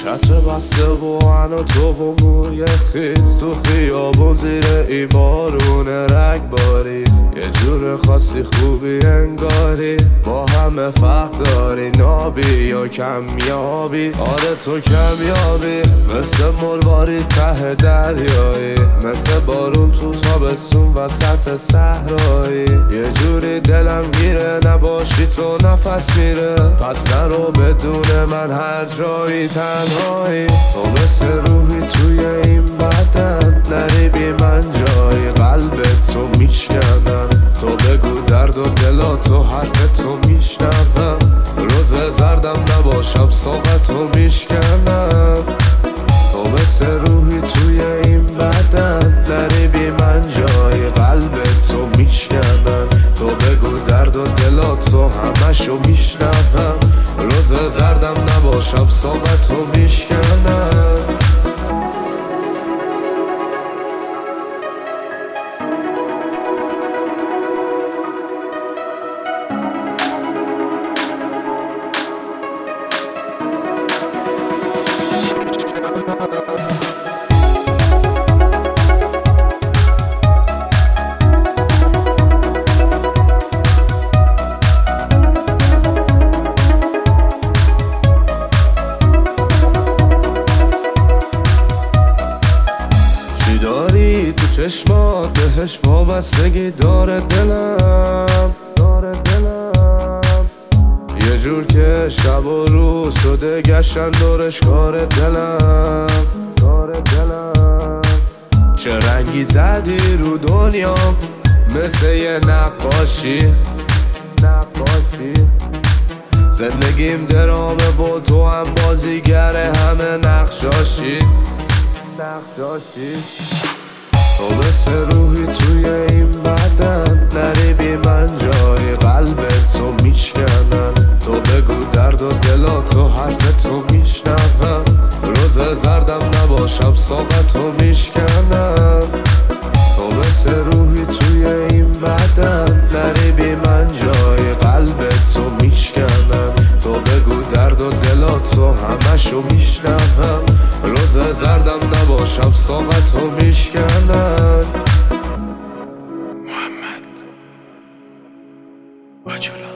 چتر بسته و انا تو و موی خیز تو خیابون زیر ای بارون رگباری یه جور خاصی خوبی انگاری با همه فرق داری نابی یا کمیابی آره تو کمیابی مثل مرواری ته دریایی مثل بارون تو تابستون وسط صحرایی یه جوری دلم گیره نباشی تو نفس میره پس نرو بدون من هر جایی تنهایی تو مثل روحی توی این بدن نری بی من جایی قلب تو میشکنم تو بگو درد و دلاتو حرف تو میشنوم روز زردم نباشم ساقتو میشکنم تو مثل روحی توی این بدن نری بی من جایی قلب تو میشکنم تو بگو درد و دلاتو همشو میشنوم روز زردم نباشم ساقتو میشکنم داری تو چشمات بهش وابستگی داره دلم یه جور که شب و روز شده گشتن دورش کار دلم چه رنگی زدی رو دنیام مثل یه نقاشی زندگیم درامه و تو هم بازیگر همه نقشاشی تو مثل روحی توی این بدن نری بی من جایی قلب تو میشکنن تو بگو درد و دلاتو حرف تو میشنوم روز زردم نباشم ساقتو میشکنم تو مثل روحی توی این بدن نری بی من جایی قلب تو میشکنن تو بگو درد و دلاتو همشو میشنوم روز زردم نباشم ساقتو میشکنن محمد آجولا